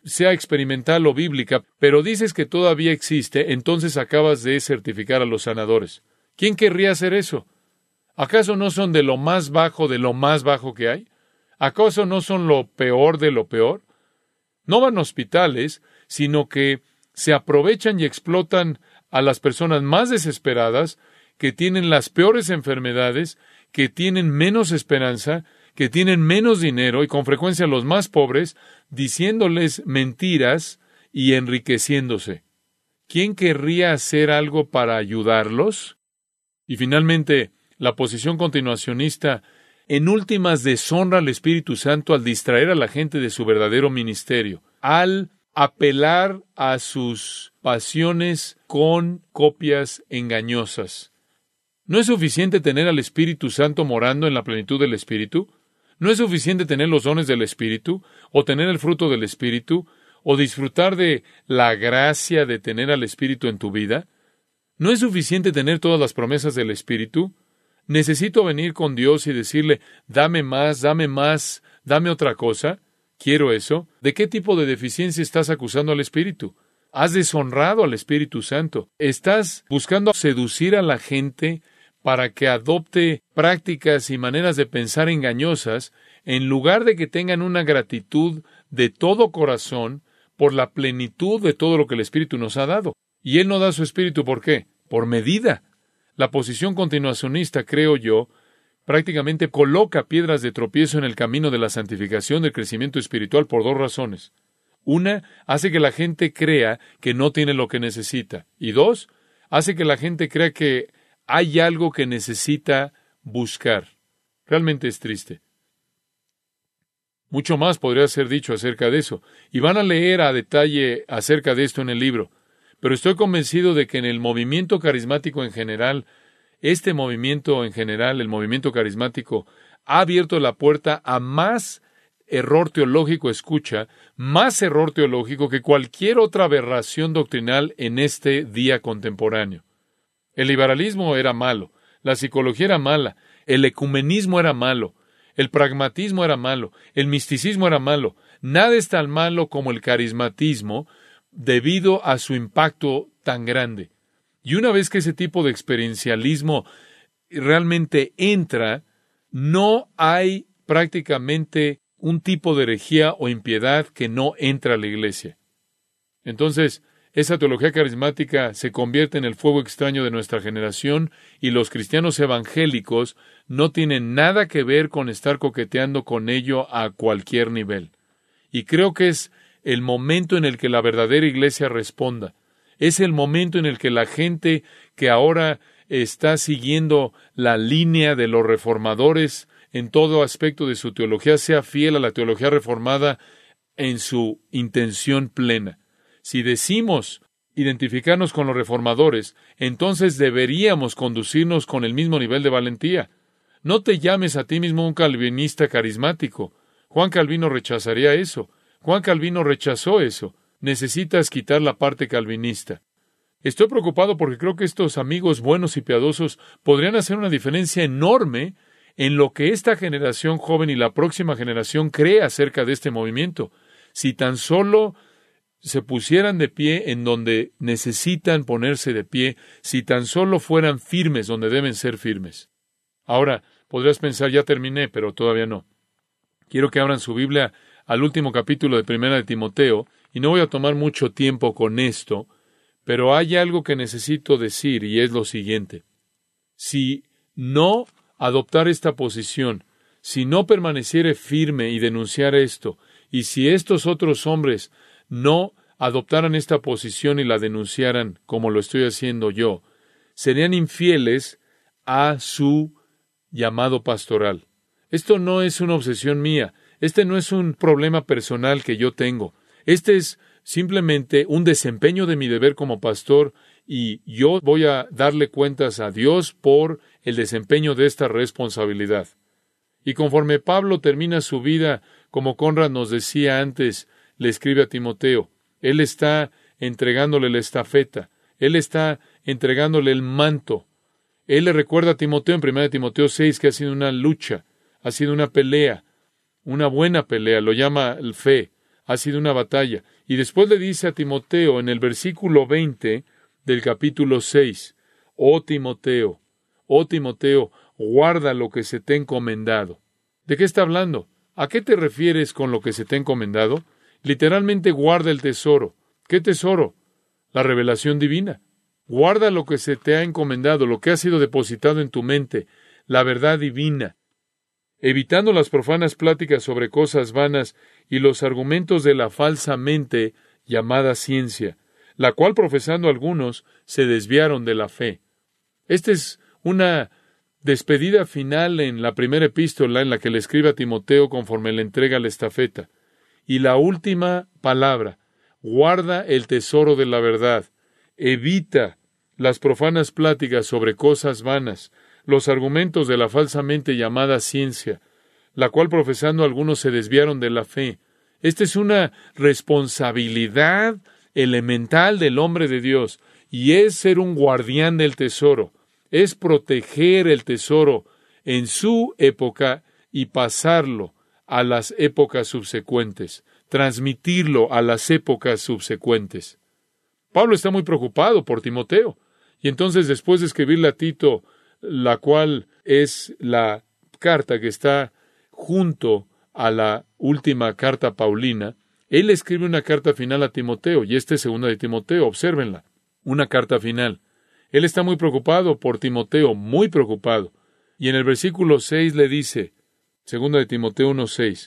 Speaker 2: sea experimental o bíblica, pero dices que todavía existe, entonces acabas de certificar a los sanadores. ¿Quién querría hacer eso? ¿Acaso no son de lo más bajo de lo más bajo que hay? ¿Acaso no son lo peor de lo peor? No van a hospitales, sino que se aprovechan y explotan a las personas más desesperadas, que tienen las peores enfermedades, que tienen menos esperanza, que tienen menos dinero y con frecuencia los más pobres, diciéndoles mentiras y enriqueciéndose. ¿Quién querría hacer algo para ayudarlos? Y finalmente, la posición continuacionista en últimas deshonra al Espíritu Santo al distraer a la gente de su verdadero ministerio, al apelar a sus pasiones con copias engañosas. ¿No es suficiente tener al Espíritu Santo morando en la plenitud del Espíritu? ¿No es suficiente tener los dones del Espíritu, o tener el fruto del Espíritu, o disfrutar de la gracia de tener al Espíritu en tu vida? ¿No es suficiente tener todas las promesas del Espíritu? ¿Necesito venir con Dios y decirle, dame más, dame más, dame otra cosa? ¿Quiero eso? ¿De qué tipo de deficiencia estás acusando al Espíritu? Has deshonrado al Espíritu Santo. Estás buscando seducir a la gente para que adopte prácticas y maneras de pensar engañosas, en lugar de que tengan una gratitud de todo corazón por la plenitud de todo lo que el Espíritu nos ha dado. Y Él no da su Espíritu, ¿por qué? Por medida. La posición continuacionista, creo yo, prácticamente coloca piedras de tropiezo en el camino de la santificación del crecimiento espiritual por dos razones. Una, hace que la gente crea que no tiene lo que necesita. Y dos, hace que la gente crea que hay algo que necesita buscar. Realmente es triste. Mucho más podría ser dicho acerca de eso, y van a leer a detalle acerca de esto en el libro. Pero estoy convencido de que en el movimiento carismático en general, este movimiento en general, el movimiento carismático, ha abierto la puerta a más error teológico, escucha, más error teológico que cualquier otra aberración doctrinal en este día contemporáneo. El liberalismo era malo, la psicología era mala, el ecumenismo era malo, el pragmatismo era malo, el misticismo era malo. Nada es tan malo como el carismatismo debido a su impacto tan grande. Y una vez que ese tipo de experiencialismo realmente entra, no hay prácticamente un tipo de herejía o impiedad que no entra a la iglesia. Entonces, esa teología carismática se convierte en el fuego extraño de nuestra generación y los cristianos evangélicos no tienen nada que ver con estar coqueteando con ello a cualquier nivel. Y creo que es el momento en el que la verdadera iglesia responda. Es el momento en el que la gente que ahora está siguiendo la línea de los reformadores en todo aspecto de su teología sea fiel a la teología reformada en su intención plena. Si decimos identificarnos con los reformadores, entonces deberíamos conducirnos con el mismo nivel de valentía. No te llames a ti mismo un calvinista carismático. Juan Calvino rechazaría eso. Juan Calvino rechazó eso. Necesitas quitar la parte calvinista. Estoy preocupado porque creo que estos amigos buenos y piadosos podrían hacer una diferencia enorme en lo que esta generación joven y la próxima generación cree acerca de este movimiento. Si tan solo se pusieran de pie en donde necesitan ponerse de pie, si tan solo fueran firmes donde deben ser firmes. Ahora, podrías pensar, ya terminé, pero todavía no. Quiero que abran su Biblia al último capítulo de Primera de Timoteo, y no voy a tomar mucho tiempo con esto, pero hay algo que necesito decir, y es lo siguiente. Si no adoptar esta posición, si no permaneciere firme y denunciar esto, y si estos otros hombres no adoptaran esta posición y la denunciaran como lo estoy haciendo yo, serían infieles a su llamado pastoral. Esto no es una obsesión mía, este no es un problema personal que yo tengo, este es simplemente un desempeño de mi deber como pastor y yo voy a darle cuentas a Dios por el desempeño de esta responsabilidad. Y conforme Pablo termina su vida, como Conrad nos decía antes, le escribe a Timoteo, él está entregándole la estafeta, él está entregándole el manto. Él le recuerda a Timoteo en primera de Timoteo seis que ha sido una lucha, ha sido una pelea, una buena pelea, lo llama el fe, Ha sido una batalla. Y después le dice a Timoteo en el versículo veinte del capítulo seis, oh Timoteo, oh Timoteo, guarda lo que se te ha encomendado. ¿De qué está hablando? ¿A qué te refieres con lo que se te ha encomendado? Literalmente guarda el tesoro. ¿Qué tesoro? La revelación divina. Guarda lo que se te ha encomendado, lo que ha sido depositado en tu mente, la verdad divina, evitando las profanas pláticas sobre cosas vanas y los argumentos de la falsa mente llamada ciencia, la cual profesando algunos se desviaron de la fe. Esta es una despedida final en la primera epístola en la que le escribe a Timoteo conforme le entrega la estafeta. Y la última palabra, guarda el tesoro de la verdad, evita las profanas pláticas sobre cosas vanas, los argumentos de la falsa mente llamada ciencia, la cual profesando algunos se desviaron de la fe. Esta es una responsabilidad elemental del hombre de Dios, y es ser un guardián del tesoro, es proteger el tesoro en su época y pasarlo a las épocas subsecuentes, transmitirlo a las épocas subsecuentes. Pablo está muy preocupado por Timoteo, y entonces después de escribirle a Tito, la cual es la carta que está junto a la última carta paulina, él escribe una carta final a Timoteo, y esta es segunda de Timoteo, obsérvenla, una carta final. Él está muy preocupado por Timoteo, muy preocupado, y en el versículo seis le dice, segunda de Timoteo uno seis,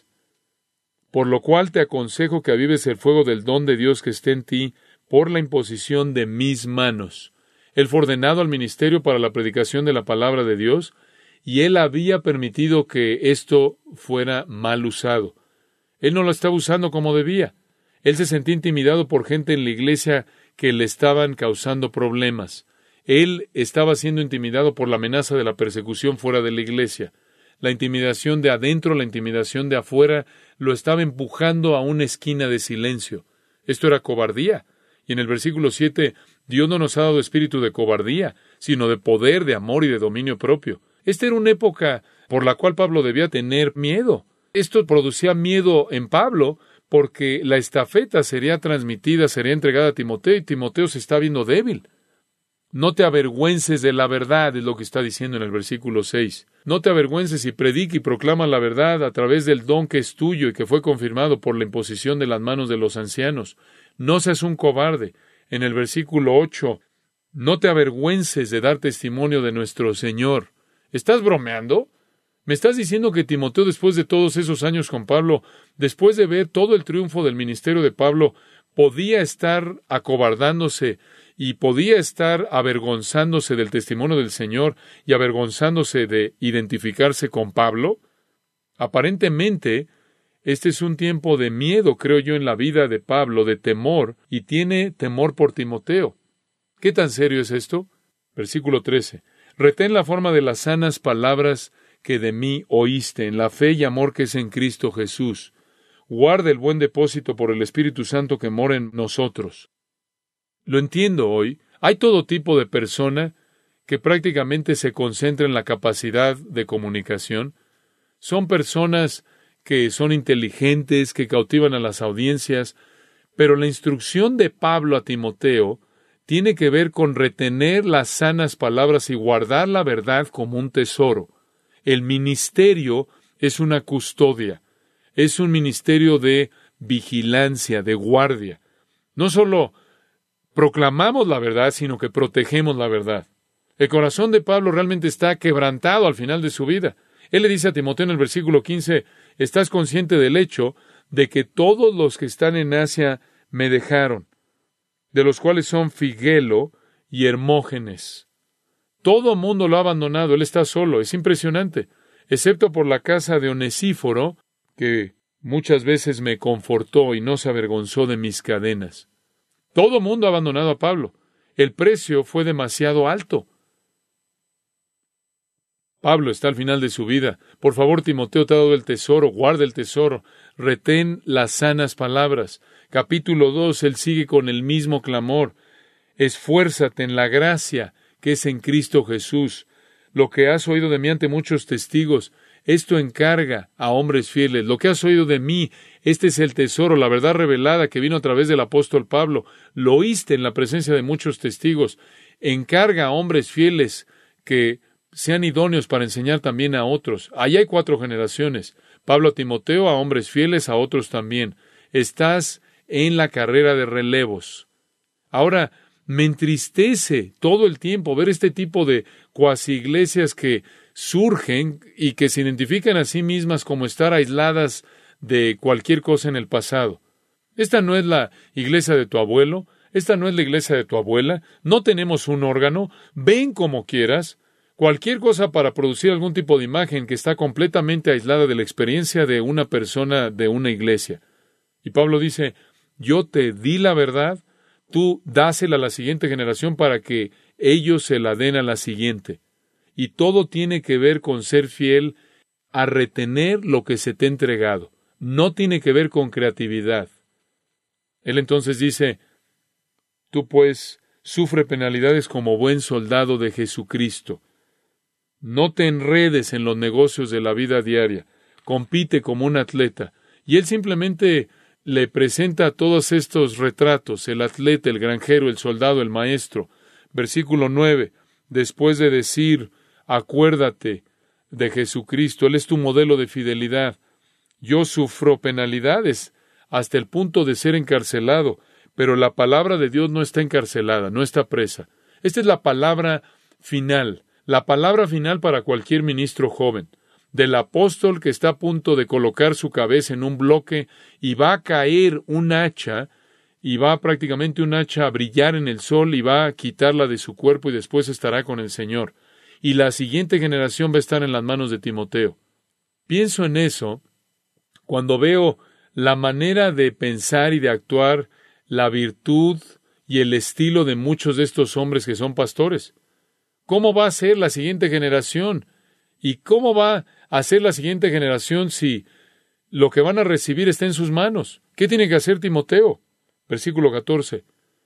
Speaker 2: por lo cual te aconsejo que avives el fuego del don de Dios que esté en ti por la imposición de mis manos. Él fue ordenado al ministerio para la predicación de la palabra de Dios, y él había permitido que esto fuera mal usado. Él no lo estaba usando como debía. Él se sentía intimidado por gente en la iglesia que le estaban causando problemas. Él estaba siendo intimidado por la amenaza de la persecución fuera de la iglesia. La intimidación de adentro, la intimidación de afuera, lo estaba empujando a una esquina de silencio. Esto era cobardía. Y en el versículo siete, Dios no nos ha dado espíritu de cobardía, sino de poder, de amor y de dominio propio. Esta era una época por la cual Pablo debía tener miedo. Esto producía miedo en Pablo porque la estafeta sería transmitida, sería entregada a Timoteo, y Timoteo se está viendo débil. No te avergüences de la verdad, es lo que está diciendo en el versículo seis. No te avergüences y predica y proclama la verdad a través del don que es tuyo y que fue confirmado por la imposición de las manos de los ancianos. No seas un cobarde. En el versículo ocho, no te avergüences de dar testimonio de nuestro Señor. ¿Estás bromeando? ¿Me estás diciendo que Timoteo, después de todos esos años con Pablo, después de ver todo el triunfo del ministerio de Pablo, podía estar acobardándose y podía estar avergonzándose del testimonio del Señor y avergonzándose de identificarse con Pablo? Aparentemente, este es un tiempo de miedo, creo yo, en la vida de Pablo, de temor, y tiene temor por Timoteo. ¿Qué tan serio es esto? Versículo trece. Retén la forma de las sanas palabras que de mí oíste, en la fe y amor que es en Cristo Jesús. Guarda el buen depósito por el Espíritu Santo que mora en nosotros. Lo entiendo hoy. Hay todo tipo de persona que prácticamente se concentra en la capacidad de comunicación. Son personas que son inteligentes, que cautivan a las audiencias, pero la instrucción de Pablo a Timoteo tiene que ver con retener las sanas palabras y guardar la verdad como un tesoro. El ministerio es una custodia, es un ministerio de vigilancia, de guardia. No solo proclamamos la verdad, sino que protegemos la verdad. El corazón de Pablo realmente está quebrantado al final de su vida. Él le dice a Timoteo en el versículo quince, ¿estás consciente del hecho de que todos los que están en Asia me dejaron, de los cuales son Figelo y Hermógenes? Todo el mundo lo ha abandonado, él está solo, es impresionante, excepto por la casa de Onesíforo, que muchas veces me confortó y no se avergonzó de mis cadenas. Todo el mundo ha abandonado a Pablo. El precio fue demasiado alto. Pablo está al final de su vida. Por favor, Timoteo te ha dado el tesoro, guarda el tesoro, retén las sanas palabras. Capítulo dos, él sigue con el mismo clamor. Esfuérzate en la gracia que es en Cristo Jesús. Lo que has oído de mí ante muchos testigos, Esto encarga a hombres fieles. Lo que has oído de mí, este es el tesoro, la verdad revelada que vino a través del apóstol Pablo. Lo oíste en la presencia de muchos testigos. Encarga a hombres fieles que sean idóneos para enseñar también a otros. Allí hay cuatro generaciones. Pablo a Timoteo, a hombres fieles, a otros también. Estás en la carrera de relevos. Ahora, me entristece todo el tiempo ver este tipo de cuasi iglesias que surgen y que se identifican a sí mismas como estar aisladas de cualquier cosa en el pasado. Esta no es la iglesia de tu abuelo, esta no es la iglesia de tu abuela, no tenemos un órgano, ven como quieras, cualquier cosa para producir algún tipo de imagen que está completamente aislada de la experiencia de una persona de una iglesia. Y Pablo dice, yo te di la verdad, tú dásela a la siguiente generación para que ellos se la den a la siguiente. Y todo tiene que ver con ser fiel a retener lo que se te ha entregado. No tiene que ver con creatividad. Él entonces dice, tú pues sufre penalidades como buen soldado de Jesucristo. No te enredes en los negocios de la vida diaria. Compite como un atleta. Y él simplemente le presenta todos estos retratos, el atleta, el granjero, el soldado, el maestro. Versículo nueve, después de decir, acuérdate de Jesucristo, Él es tu modelo de fidelidad. Yo sufro penalidades hasta el punto de ser encarcelado, pero la palabra de Dios no está encarcelada, no está presa. Esta es la palabra final, la palabra final para cualquier ministro joven, del apóstol que está a punto de colocar su cabeza en un bloque y va a caer un hacha, y va prácticamente un hacha a brillar en el sol y va a quitarla de su cuerpo y después estará con el Señor. Y la siguiente generación va a estar en las manos de Timoteo. Pienso en eso cuando veo la manera de pensar y de actuar, la virtud y el estilo de muchos de estos hombres que son pastores. ¿Cómo va a ser la siguiente generación? ¿Y cómo va a ser la siguiente generación si lo que van a recibir está en sus manos? ¿Qué tiene que hacer Timoteo? Versículo catorce.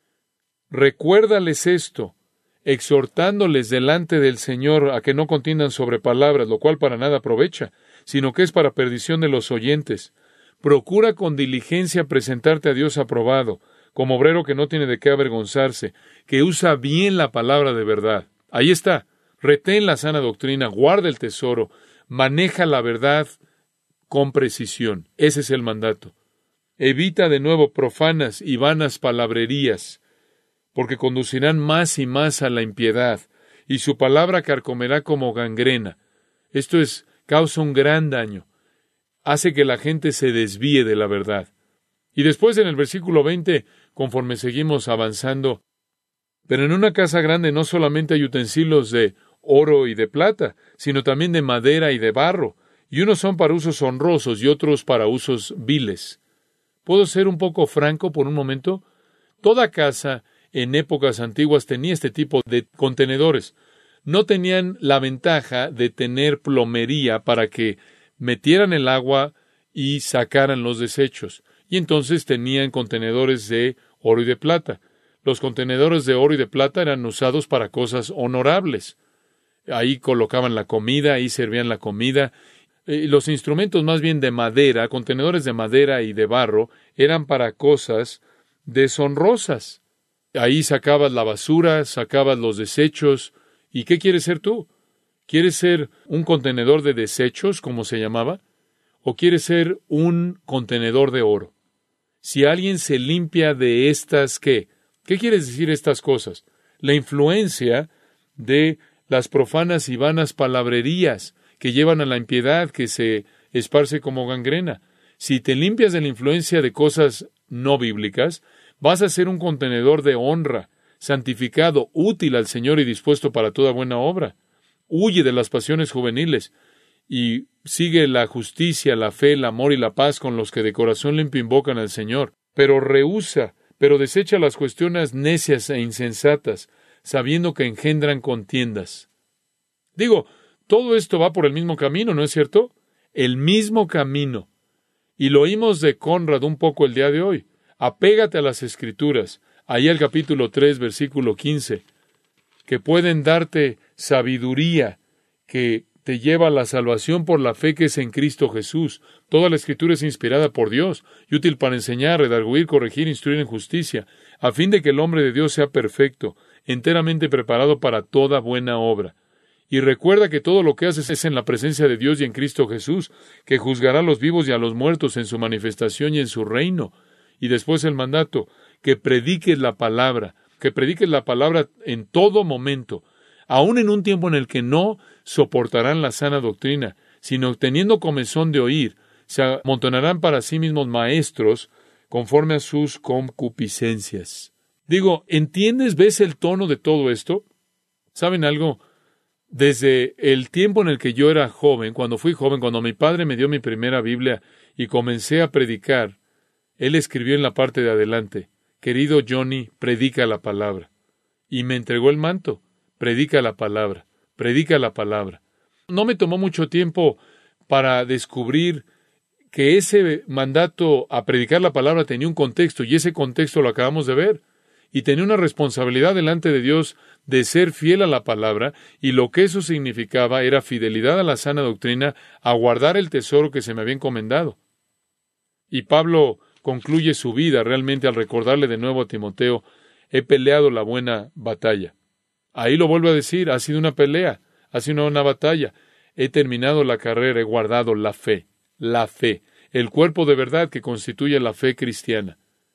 Speaker 2: Recuérdales esto, exhortándoles delante del Señor a que no contiendan sobre palabras, lo cual para nada aprovecha, sino que es para perdición de los oyentes. Procura con diligencia presentarte a Dios aprobado, como obrero que no tiene de qué avergonzarse, que usa bien la palabra de verdad. Ahí está. Retén la sana doctrina, guarda el tesoro, maneja la verdad con precisión. Ese es el mandato. Evita de nuevo profanas y vanas palabrerías, porque conducirán más y más a la impiedad, y su palabra carcomerá como gangrena. Esto es, causa un gran daño. Hace que la gente se desvíe de la verdad. Y después en el versículo veinte, conforme seguimos avanzando, pero en una casa grande no solamente hay utensilios de oro y de plata, sino también de madera y de barro, y unos son para usos honrosos y otros para usos viles. ¿Puedo ser un poco franco por un momento? Toda casa en épocas antiguas tenía este tipo de contenedores. No tenían la ventaja de tener plomería para que metieran el agua y sacaran los desechos. Y entonces tenían contenedores de oro y de plata. Los contenedores de oro y de plata eran usados para cosas honorables. Ahí colocaban la comida, ahí servían la comida. Eh, los instrumentos más bien de madera, contenedores de madera y de barro, eran para cosas deshonrosas. Ahí sacabas la basura, sacabas los desechos. ¿Y qué quieres ser tú? ¿Quieres ser un contenedor de desechos, como se llamaba? ¿O quieres ser un contenedor de oro? Si alguien se limpia de estas, ¿qué? ¿Qué quieres decir estas cosas? La influencia de las profanas y vanas palabrerías que llevan a la impiedad que se esparce como gangrena. Si te limpias de la influencia de cosas no bíblicas, vas a ser un contenedor de honra, santificado, útil al Señor y dispuesto para toda buena obra. Huye de las pasiones juveniles y sigue la justicia, la fe, el amor y la paz con los que de corazón limpio invocan al Señor. Pero rehúsa, pero desecha las cuestiones necias e insensatas, sabiendo que engendran contiendas. Digo, todo esto va por el mismo camino, ¿no es cierto? El mismo camino. Y lo oímos de Conrad un poco el día de hoy. Apégate a las Escrituras. Ahí el capítulo tres, versículo quince. Que pueden darte sabiduría, que te lleva a la salvación por la fe que es en Cristo Jesús. Toda la Escritura es inspirada por Dios y útil para enseñar, redarguir, corregir, instruir en justicia, a fin de que el hombre de Dios sea perfecto, enteramente preparado para toda buena obra. Y recuerda que todo lo que haces es en la presencia de Dios y en Cristo Jesús, que juzgará a los vivos y a los muertos en su manifestación y en su reino. Y después el mandato, que prediques la palabra, que prediques la palabra en todo momento, aun en un tiempo en el que no soportarán la sana doctrina, sino teniendo comezón de oír, se amontonarán para sí mismos maestros conforme a sus concupiscencias. Digo, ¿entiendes? ¿Ves el tono de todo esto? ¿Saben algo? Desde el tiempo en el que yo era joven, cuando fui joven, cuando mi padre me dio mi primera Biblia y comencé a predicar, él escribió en la parte de adelante, querido Johnny, predica la palabra. Y me entregó el manto, predica la palabra, predica la palabra. No me tomó mucho tiempo para descubrir que ese mandato a predicar la palabra tenía un contexto, y ese contexto lo acabamos de ver. Y tenía una responsabilidad delante de Dios de ser fiel a la palabra, y lo que eso significaba era fidelidad a la sana doctrina, a guardar el tesoro que se me había encomendado. Y Pablo concluye su vida realmente al recordarle de nuevo a Timoteo, he peleado la buena batalla. Ahí lo vuelve a decir, ha sido una pelea, ha sido una batalla. He terminado la carrera, he guardado la fe, la fe, el cuerpo de verdad que constituye la fe cristiana.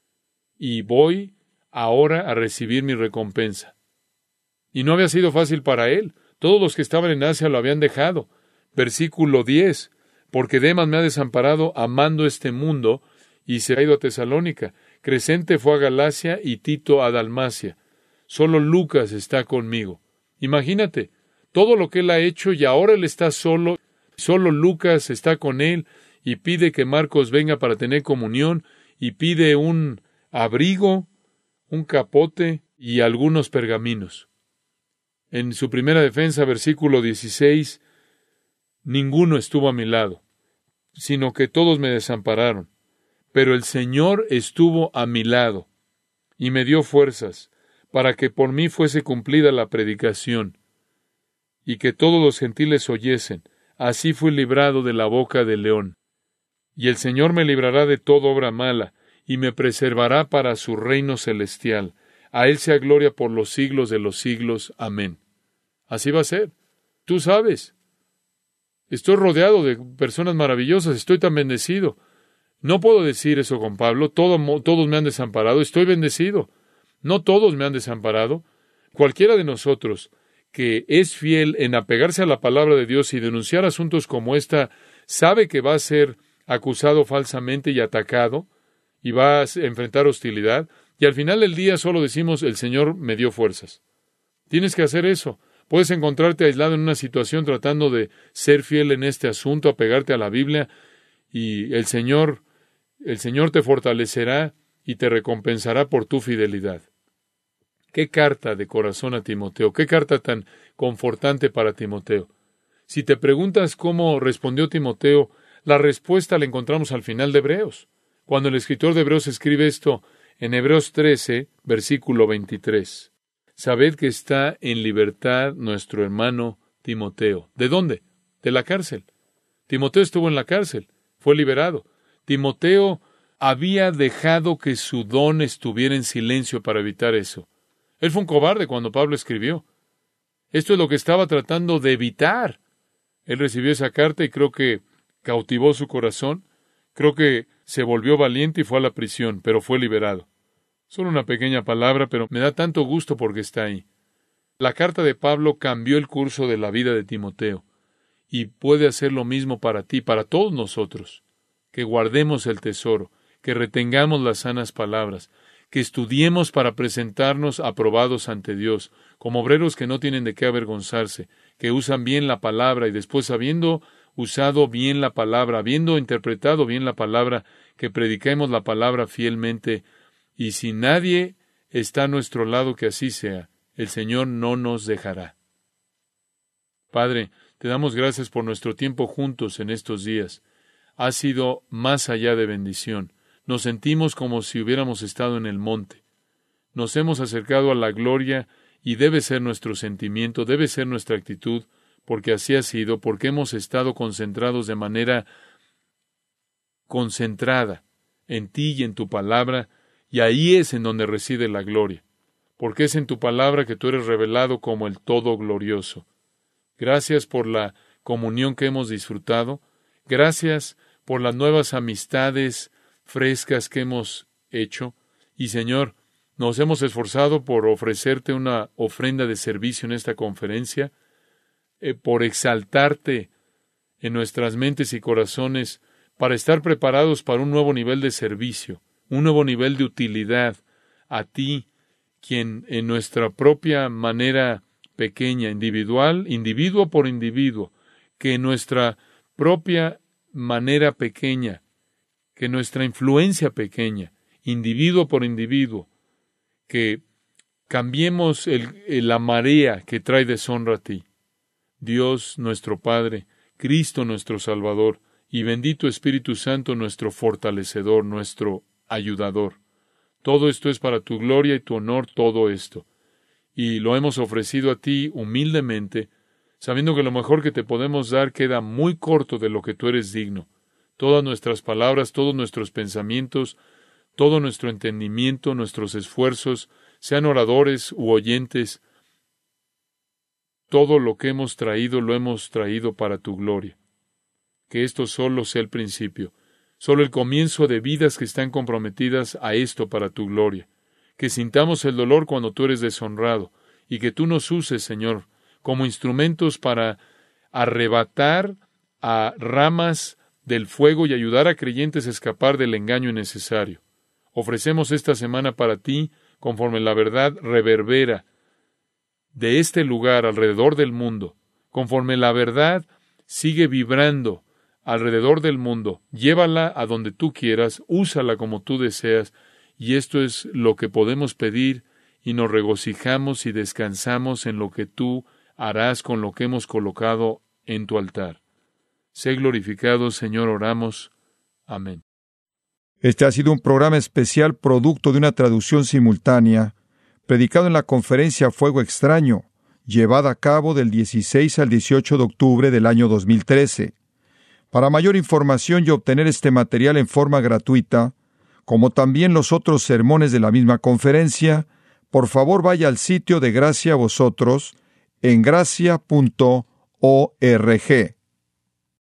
Speaker 2: Y voy ahora a recibir mi recompensa. Y no había sido fácil para él. Todos los que estaban en Asia lo habían dejado. Versículo diez. Porque Demas me ha desamparado amando este mundo y se ha ido a Tesalónica. Crescente fue a Galacia y Tito a Dalmacia. Solo Lucas está conmigo. Imagínate, todo lo que él ha hecho y ahora él está solo. Solo Lucas está con él y pide que Marcos venga para tener comunión y pide un abrigo, un capote y algunos pergaminos. En su primera defensa, versículo dieciséis, ninguno estuvo a mi lado, sino que todos me desampararon. Pero el Señor estuvo a mi lado y me dio fuerzas para que por mí fuese cumplida la predicación y que todos los gentiles oyesen. Así fui librado de la boca del león. Y el Señor me librará de toda obra mala y me preservará para su reino celestial. A Él sea gloria por los siglos de los siglos. Amén. Así va a ser. Tú sabes. Estoy rodeado de personas maravillosas. Estoy tan bendecido. No puedo decir eso con Pablo. Todo, todos me han desamparado. Estoy bendecido. No todos me han desamparado. Cualquiera de nosotros que es fiel en apegarse a la palabra de Dios y denunciar asuntos como esta, sabe que va a ser acusado falsamente y atacado, y va a enfrentar hostilidad, y al final del día solo decimos, el Señor me dio fuerzas. Tienes que hacer eso. Puedes encontrarte aislado en una situación tratando de ser fiel en este asunto, apegarte a la Biblia, y el Señor, el Señor te fortalecerá y te recompensará por tu fidelidad. Qué carta de corazón a Timoteo, qué carta tan confortante para Timoteo. Si te preguntas cómo respondió Timoteo, la respuesta la encontramos al final de Hebreos. Cuando el escritor de Hebreos escribe esto en Hebreos trece, versículo veintitrés. Sabed que está en libertad nuestro hermano Timoteo. ¿De dónde? De la cárcel. Timoteo estuvo en la cárcel, fue liberado. Timoteo había dejado que su don estuviera en silencio para evitar eso. Él fue un cobarde cuando Pablo escribió. Esto es lo que estaba tratando de evitar. Él recibió esa carta y creo que cautivó su corazón. Creo que se volvió valiente y fue a la prisión, pero fue liberado. Solo una pequeña palabra, pero me da tanto gusto porque está ahí. La carta de Pablo cambió el curso de la vida de Timoteo y puede hacer lo mismo para ti, para todos nosotros. Que guardemos el tesoro, que retengamos las sanas palabras, que estudiemos para presentarnos aprobados ante Dios, como obreros que no tienen de qué avergonzarse, que usan bien la palabra y después, habiendo usado bien la palabra, habiendo interpretado bien la palabra, que prediquemos la palabra fielmente, y si nadie está a nuestro lado, que así sea, el Señor no nos dejará. Padre, te damos gracias por nuestro tiempo juntos en estos días. Ha sido más allá de bendición. Nos sentimos como si hubiéramos estado en el monte. Nos hemos acercado a la gloria y debe ser nuestro sentimiento, debe ser nuestra actitud, porque así ha sido, porque hemos estado concentrados de manera concentrada en ti y en tu palabra, y ahí es en donde reside la gloria, porque es en tu palabra que tú eres revelado como el todo glorioso. Gracias por la comunión que hemos disfrutado, gracias por las nuevas amistades frescas que hemos hecho, y Señor, nos hemos esforzado por ofrecerte una ofrenda de servicio en esta conferencia, eh, por exaltarte en nuestras mentes y corazones, para estar preparados para un nuevo nivel de servicio, un nuevo nivel de utilidad a ti, quien en nuestra propia manera pequeña, individual, individuo por individuo, que en nuestra propia manera pequeña, que nuestra influencia pequeña, individuo por individuo, que cambiemos el, el, la marea que trae deshonra a ti. Dios nuestro Padre, Cristo nuestro Salvador, y bendito Espíritu Santo nuestro fortalecedor, nuestro ayudador. Todo esto es para tu gloria y tu honor, todo esto. Y lo hemos ofrecido a ti humildemente, sabiendo que lo mejor que te podemos dar queda muy corto de lo que tú eres digno. Todas nuestras palabras, todos nuestros pensamientos, todo nuestro entendimiento, nuestros esfuerzos, sean oradores u oyentes, todo lo que hemos traído lo hemos traído para tu gloria. Que esto solo sea el principio, solo el comienzo de vidas que están comprometidas a esto para tu gloria. Que sintamos el dolor cuando tú eres deshonrado, y que tú nos uses, Señor, como instrumentos para arrebatar a ramas del fuego y ayudar a creyentes a escapar del engaño innecesario. Ofrecemos esta semana para ti, conforme la verdad reverbera de este lugar alrededor del mundo, conforme la verdad sigue vibrando alrededor del mundo, llévala a donde tú quieras, úsala como tú deseas, y esto es lo que podemos pedir, y nos regocijamos y descansamos en lo que tú harás con lo que hemos colocado en tu altar. Sé glorificado, Señor, oramos. Amén.
Speaker 1: Este ha sido un programa especial producto de una traducción simultánea, predicado en la conferencia Fuego Extraño, llevada a cabo del dieciséis al dieciocho de octubre del año dos mil trece. Para mayor información y obtener este material en forma gratuita, como también los otros sermones de la misma conferencia, por favor vaya al sitio de Gracia a Vosotros en gracia punto org.